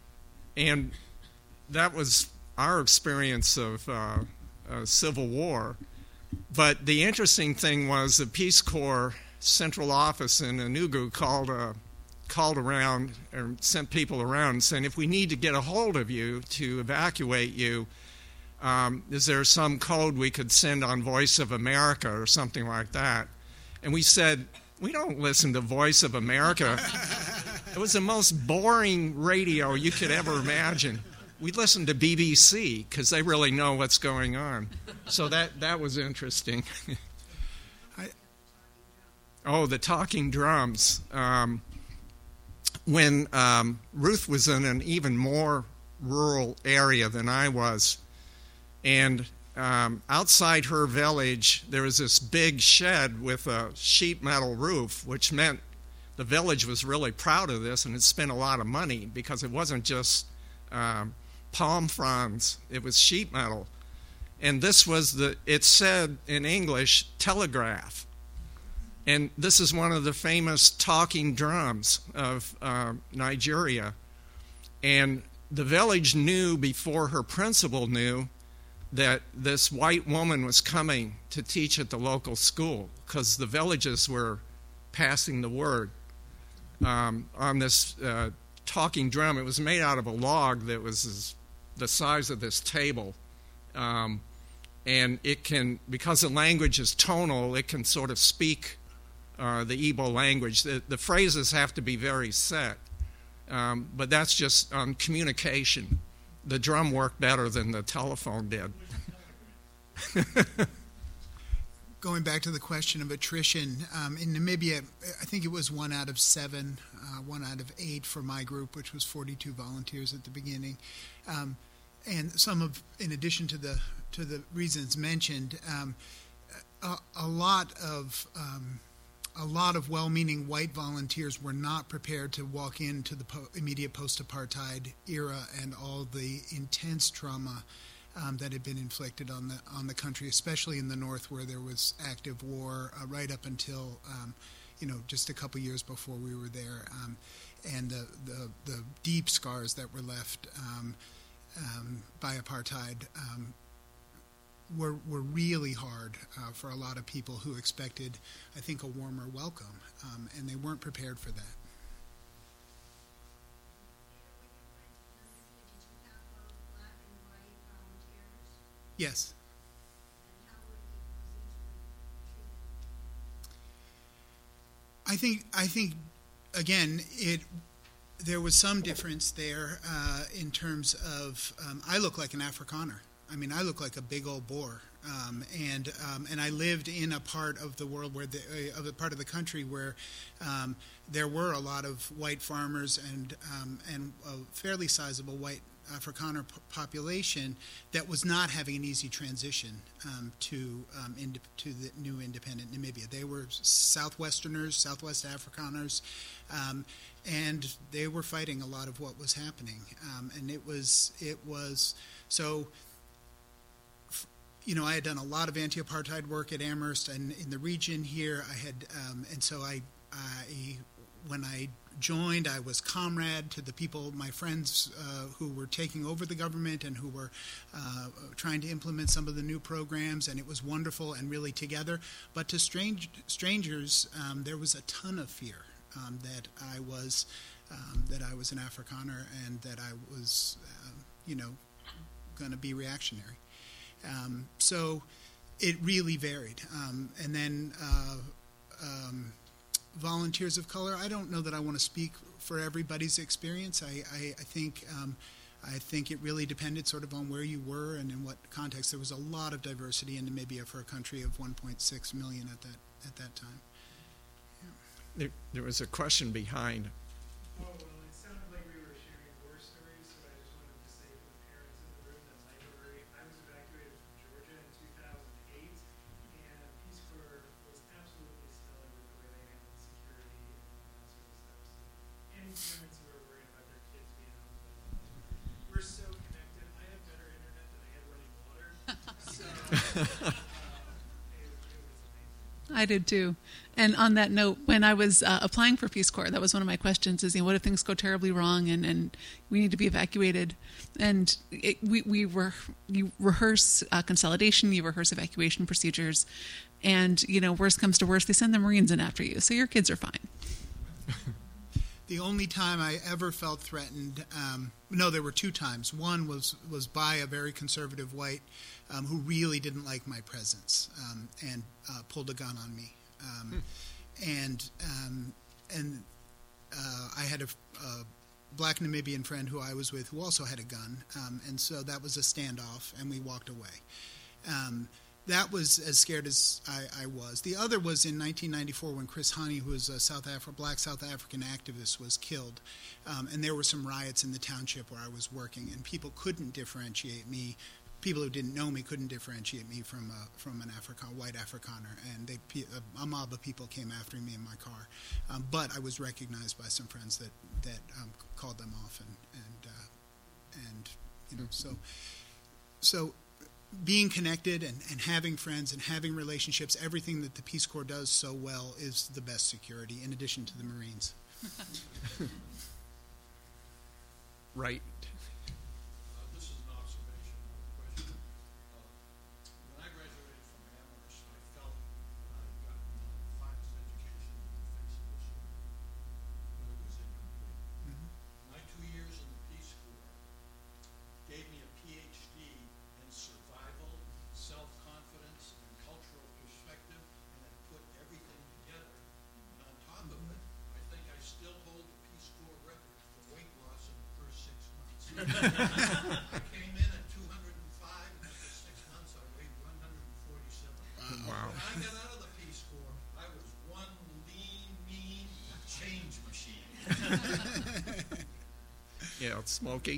A: that was our experience of Civil War. But the interesting thing was the Peace Corps central office in Enugu called around or sent people around saying, if we need to get a hold of you to evacuate you, is there some code we could send on Voice of America or something like that? And we said, we don't listen to Voice of America. It was the most boring radio you could ever imagine. We listened to BBC because they really know what's going on. So that was interesting. The talking drums. When Ruth was in an even more rural area than I was, and outside her village there was this big shed with a sheet metal roof, which meant the village was really proud of this and had spent a lot of money because it wasn't just palm fronds, it was sheet metal. And this was it said in English, telegraph. And this is one of the famous talking drums of Nigeria. And the village knew before her principal knew that this white woman was coming to teach at the local school because the villages were passing the word on this talking drum. It was made out of a log that was the size of this table. And it can, because the language is tonal, it can sort of speak the Igbo language. The phrases have to be very set, but that's just on communication. The drum worked better than the telephone did.
C: Going back to the question of attrition, in Namibia, I think it was 1 out of 7, 1 out of 8 for my group, which was 42 volunteers at the beginning. And in addition to the reasons mentioned, a lot of well-meaning white volunteers were not prepared to walk into the immediate post-apartheid era and all the intense trauma that had been inflicted on the country, especially in the north where there was active war right up until just a couple years before we were there, and the deep scars that were left by apartheid were really hard for a lot of people who expected, I think, a warmer welcome, and they weren't prepared for that. Yes. I think again, there was some difference there in terms of I look like an Afrikaner. I mean, I look like a big old boar, and I lived in a part of the world where of a part of the country where there were a lot of white farmers and a fairly sizable white Afrikaner population that was not having an easy transition to the new independent Namibia. They were Southwesterners, Southwest Afrikaners, and they were fighting a lot of what was happening. And it was so. You know, I had done a lot of anti-apartheid work at Amherst and in the region here. I had, and so when I joined, I was comrade to the people, my friends who were taking over the government and who were trying to implement some of the new programs, and it was wonderful and really together. But to strangers, there was a ton of fear that I was an Afrikaner and that I was, going to be reactionary. So it really varied. And then volunteers of color, I don't know that I want to speak for everybody's experience. I think it really depended sort of on where you were and in what context. There was a lot of diversity in Namibia for a country of 1.6 million at that time.
A: Yeah. There was a question behind.
G: Oh, well, it sounded like we were sharing war stories, so I just wanted to say to the parents in the room that I was evacuated from Georgia in 2008, and Peace Corps was absolutely stellar with the way they handled security and all that sort of stuff. So any parents who are worried about their kids being out of the we're so connected. I have better internet than I had running water. So it was amazing.
D: I did too. And on that note, when I was applying for Peace Corps, that was one of my questions is, what if things go terribly wrong and we need to be evacuated? And you rehearse consolidation, you rehearse evacuation procedures, and, worst comes to worst, they send the Marines in after you. So your kids are fine.
C: The only time I ever felt threatened, no, there were two times. One was by a very conservative white who really didn't like my presence and pulled a gun on me. And I had a black Namibian friend who I was with who also had a gun, and so that was a standoff, and we walked away. That was as scared as I was. The other was in 1994 when Chris Hani, who was a black South African activist, was killed. And there were some riots in the township where I was working, and people couldn't differentiate me. People who didn't know me couldn't differentiate me from an white Afrikaner, and a mob of people came after me in my car. But I was recognized by some friends that called them off, so being connected and having friends and having relationships, everything that the Peace Corps does so well is the best security, in addition to the Marines.
A: Right.
J: This is an observation, not a question. When I graduated from Amherst, I felt that I had gotten the finest education in the face of this earth, but it was incomplete.
C: Mm-hmm.
J: My 2 years in the Peace Corps gave me a PhD in survival, self-confidence, and cultural perspective, and it put everything together. And on top of it, I think I still hold the Peace Corps record for weight loss in the first 6 months. I came in at 205, and after 6 months I weighed 147.
A: Wow.
J: When I got out of the Peace Corps, I was one lean, mean change machine.
A: Yeah, Smokey.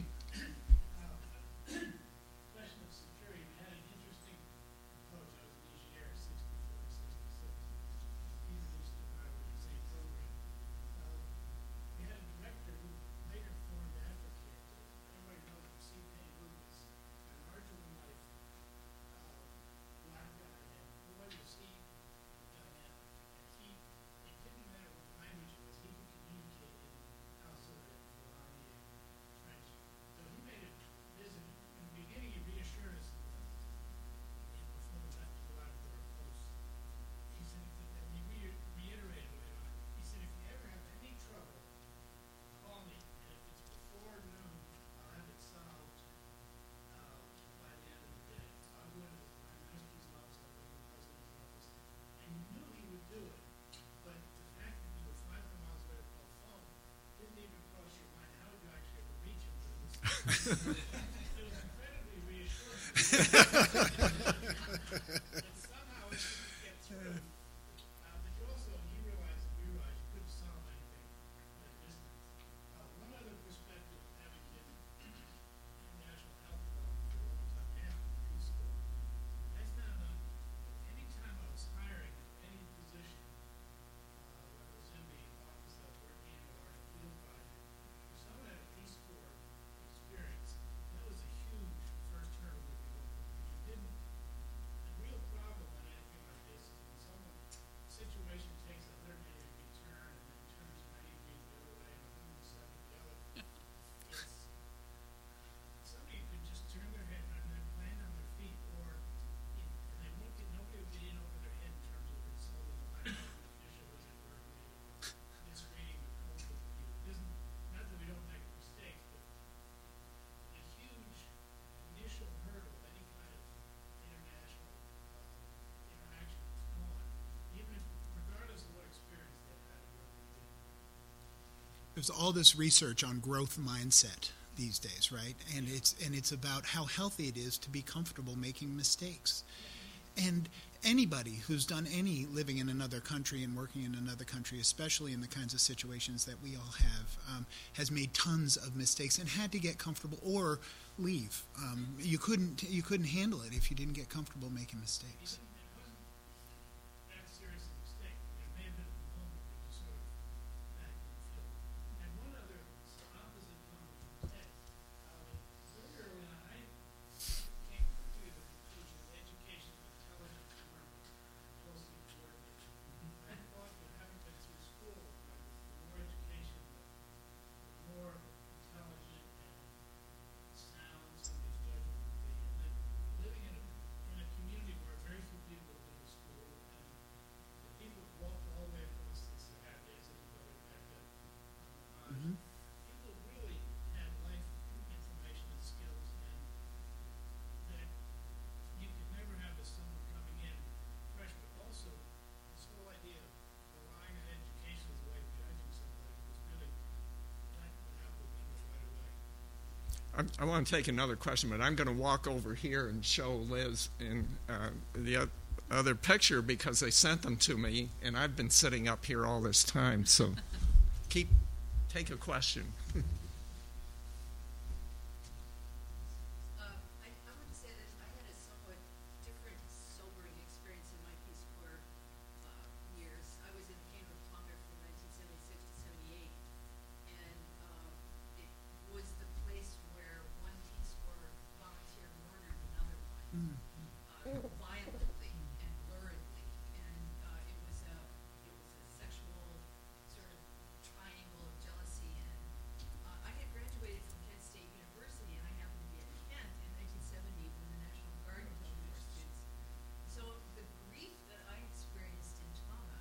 G: Question of security. We had an interesting approach. I was in Niger 64, 66. He's used to probably the same program. We had a director who later formed Advocate. Everybody knows him, C-Pain Lucas. A larger-than-life black guy, and everybody was dynamic. And it didn't matter what language it was, he could communicate in Hausa and Fulani and French incredibly reassuring. But somehow it didn't get through. But you also, you realize you couldn't solve anything at a distance. One other perspective, having been in national health development for a long time and in Peace Corps, I found that any time I was hiring any position, whether it was in the office I was working in or in a field project, if someone had a Peace Corps experience, that was a huge first hurdle to be over. If you didn't, the real problem on anything like this is when someone's situation takes a 180-degree turn and then turns 90 degrees the other way and 170 the other. It's somebody could just turn their head and then land on their feet, or and they won't get, nobody will get in over their head in terms of insulting the high government official as it were, or misreading the culture of the people. It isn't, not that we don't make mistakes, but a huge initial hurdle of any kind of international interaction is gone, even if, regardless of what experience they've had or where they've been.
C: There's all this research on growth mindset these days, right? And it's about how healthy it is to be comfortable making mistakes. And anybody who's done any living in another country and working in another country, especially in the kinds of situations that we all have, has made tons of mistakes and had to get comfortable or leave. You couldn't handle it if you didn't get comfortable making mistakes.
G: It wasn't that serious a mistake. It may have been a moment that you sort of back and feel. And one other opposite comment from Ted, very early on, I came quickly to the conclusion that education of intelligence weren't closely coordinated. I thought that having been through school, the more education, the more intelligent and sound somebody's judgment would be. And then living in a community where very few people have been to school, and the people who walked all the way across the Saturdays and go back to people really had life information and skills, and that you could never have as someone coming in fresh, but also this whole idea of relying on education as a way of judging somebody was really that went out the window right away.
A: I want to take another question, but I'm going to walk over here and show Liz in the other picture because they sent them to me, and I've been sitting up here all this time. So take a question.
K: I want to say that I had a somewhat different, sobering experience in my Peace Corps years. I was in the Kingdom of Tonga from 1976 to 78, and it was the place where one Peace Corps volunteer murdered another one violently and luridly, and it was a sexual sort of triangle of jealousy. And I had graduated from Kent State University, and I happened to be at Kent in 1970 when the National Guard killed more students. So the grief that I experienced in Tonga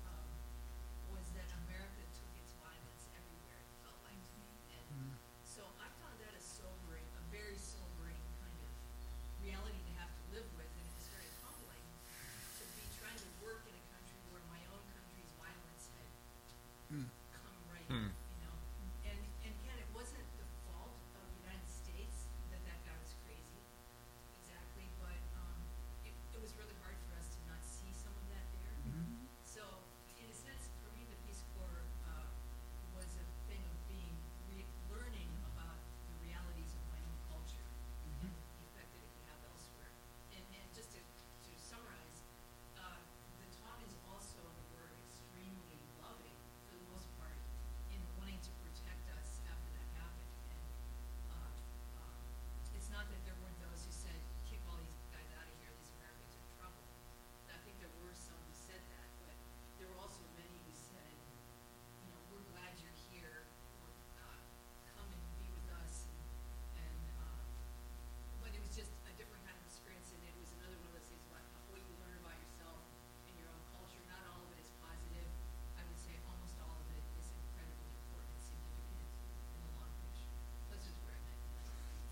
K: was that America took its violence everywhere, it felt like to me. And so I found that a sobering, a very sobering kind of reality to have to live with, and it was very humbling to be trying to work in a country where my own country's violence had come right up, you know. And again, it wasn't the fault of the United States that got us crazy, exactly, but it was really hard for us to not see some of that there. So, in a sense, for me, the Peace Corps was a thing of being learning about the realities of my own culture and the effect that it can have elsewhere. And just to summarize, the Tongans also were extremely loving, for the most part, in wanting to protect us after that happened. And it's not that there weren't those who said, kick all these guys out of here, these Americans are trouble. I think there were some who said that, but there were also many who said, you know, we're glad you're here, come and be with us. And but it was just a different kind of experience, and it was another one of those things about what you learn about yourself and your own culture. Not all of it is positive. I would say almost all of it is incredibly important and significant in the long picture. That's just where I met you.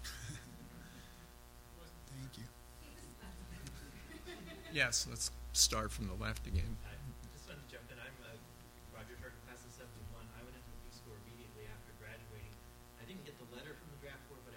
C: Thank you.
A: Yes, let's start from the left again.
L: Just wanted to jump in. I'm Roger Turk, class of 71. I went into the Peace Corps immediately after graduating. I didn't get the letter from the draft corps, but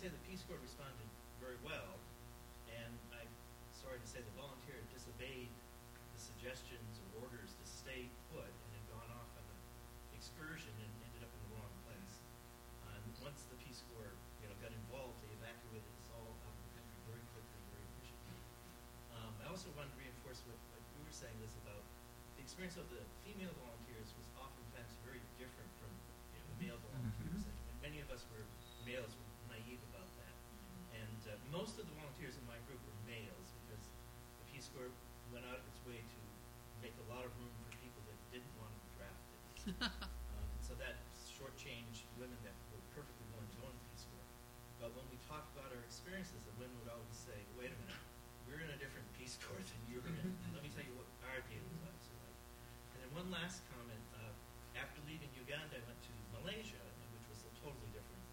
L: say the Peace Corps responded very well, and I'm sorry to say the volunteer disobeyed the suggestions or orders to stay put and had gone off on an excursion and ended up in the wrong place. And once the Peace Corps, got involved, they evacuated us all out of the country very quickly, very efficiently. I also wanted to reinforce what you were saying, Liz, about the experience of the female volunteers was oftentimes very different from the male volunteers. And many of us were males, were naive about that. And most of the volunteers in my group were males because the Peace Corps went out of its way to make a lot of room for people that didn't want to be drafted. So that shortchanged women that were perfectly willing to join the Peace Corps. But when we talked about our experiences, the women would always say, wait a minute, we're in a different Peace Corps than you're in. Let me tell you what our daily lives are like. And then one last comment. After leaving Uganda, I went to Malaysia, which was a totally different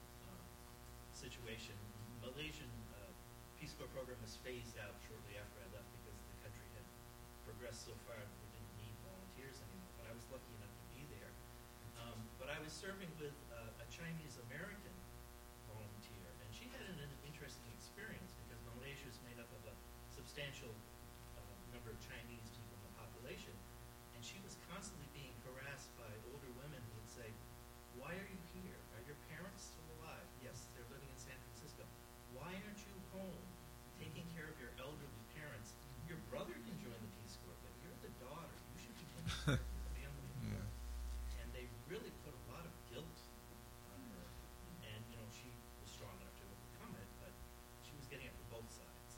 L: situation. Malaysian Peace Corps program was phased out shortly after I left because the country had progressed so far that we didn't need volunteers anymore. But I was lucky enough to be there. But I was serving with a Chinese-American volunteer, and she had an interesting experience because Malaysia is made up of a substantial number of Chinese people in the population, and she was constantly being harassed by older women who would say, why are you here? Are your parents still alive? Yes, they're living in San Francisco. Why aren't you home taking care of your elderly parents? Your brother can join the Peace Corps, but you're the daughter. You should be taking care of your family. Yeah. And they really put a lot of guilt on her. And, she was strong enough to overcome it, but she was getting it from both sides.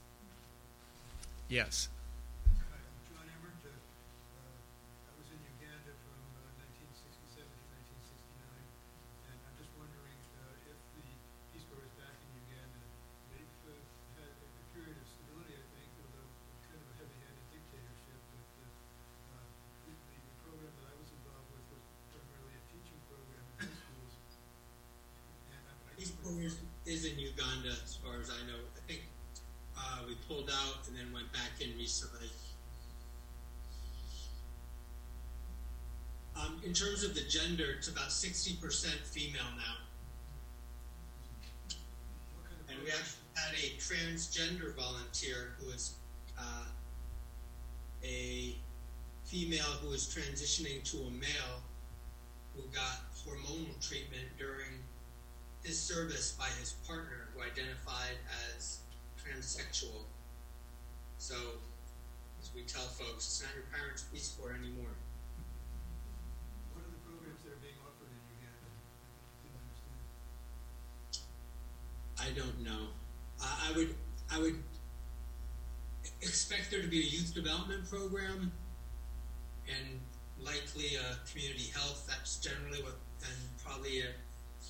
A: Yes.
G: John Emmert. I was in Uganda from 1967 to 1969, and I'm just wondering if the Peace Corps is back in Uganda. They've had a period of stability, I think, although kind of a heavy-handed dictatorship. But the program that I was involved with was primarily a teaching program in high schools. And
B: Peace Corps is in Uganda, as far as I know. I think we pulled out and then went back in recently. In terms of the gender, it's about 60% female now. And we actually had a transgender volunteer who was a female who was transitioning to a male who got hormonal treatment during his service by his partner who identified as transsexual. So, as we tell folks, it's not your parents' Peace Corps anymore.
G: What are the programs that are being offered in Uganda? I didn't understand.
B: I don't know. I would expect there to be a youth development program and likely a community health. That's generally what, and probably a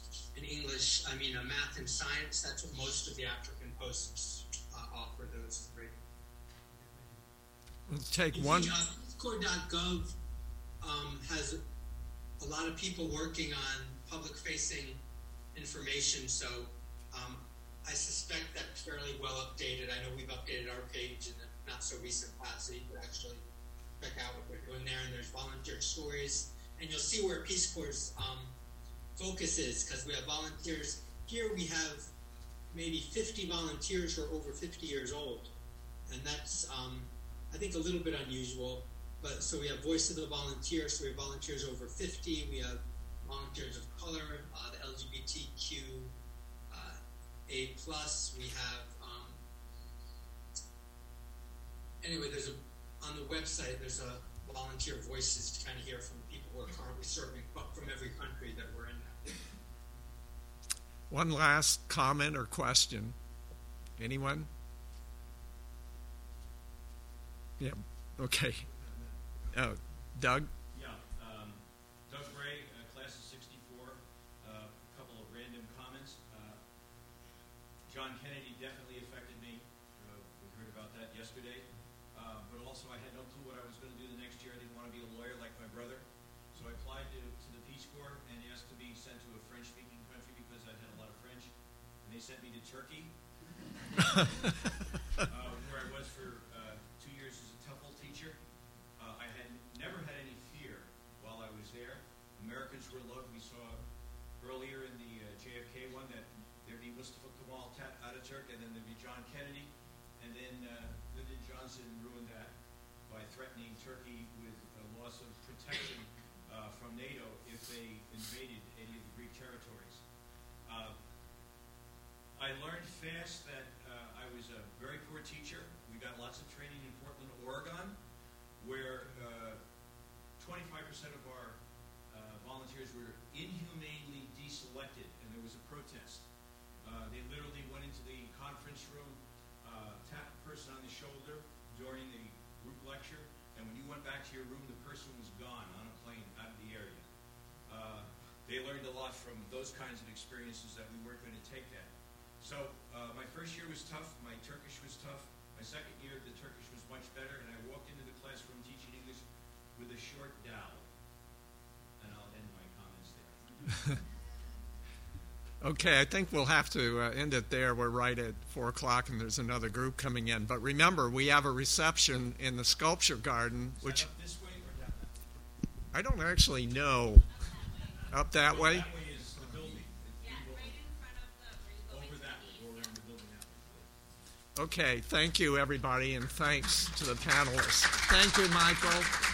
B: math and science. That's what most of the African posts offer, those three.
A: Let's take one.
B: PeaceCorps.gov has a lot of people working on public-facing information, so I suspect that's fairly well updated. I know we've updated our page in the not-so-recent past, so you could actually check out what we're doing there, and there's volunteer stories, and you'll see where Peace Corps' focus is, because we have volunteers. Here we have maybe 50 volunteers who are over 50 years old, and that's, I think, a little bit unusual. But so we have Voice of the Volunteer, so we have volunteers over 50, we have volunteers of color, the LGBTQ, A+, we have, anyway, on the website, there's a volunteer voices to kind of hear from people who are currently serving from every country that we're in now.
A: One last comment or question. Anyone? Yeah, okay. Oh, Doug?
E: Yeah, Doug Gray, class of 64. A couple of random comments. John Kennedy definitely affected me. We heard about that yesterday. But also I had no clue what I was going to do the next year. I didn't want to be a lawyer like my brother. So I applied to the Peace Corps and asked to be sent to a French-speaking country because I had a lot of French. And they sent me to Turkey, where I was for 2 years as a TEFL teacher. I had never had any fear while I was there. Americans were loved. We saw earlier in the JFK one that there'd be Mustafa Kemal Ataturk, and then there'd be John Kennedy, and then Lyndon Johnson ruined that by threatening Turkey with a loss of protection from NATO if they invaded any of the Greek territories. I learned fast that I was a very poor teacher. We got lots of training in Portland, Oregon, where 25% of our volunteers were inhumanely deselected, and there was a protest. They literally went into the conference room, tapped the person on the shoulder during the group lecture, and when you went back to your room, the person was gone on a plane out of the area. They learned a lot from those kinds of experiences that we weren't going to take that. So my first year was tough. My Turkish was tough. My second year, the Turkish was much better, and I walked into the classroom teaching English with a short dowel. And I'll end my comments there.
A: Okay, I think we'll have to end it there. We're right at 4 o'clock, and there's another group coming in. But remember, we have a reception in the Sculpture Garden, which
E: Up this way or down that way?
A: I don't actually know. Up that way?
E: That way is the building.
I: Yeah, right in front of where you go
E: Over
I: into
E: that
I: the
E: way, go around the building that way.
A: Okay, thank you, everybody, and thanks to the panelists. Thank you, Michael.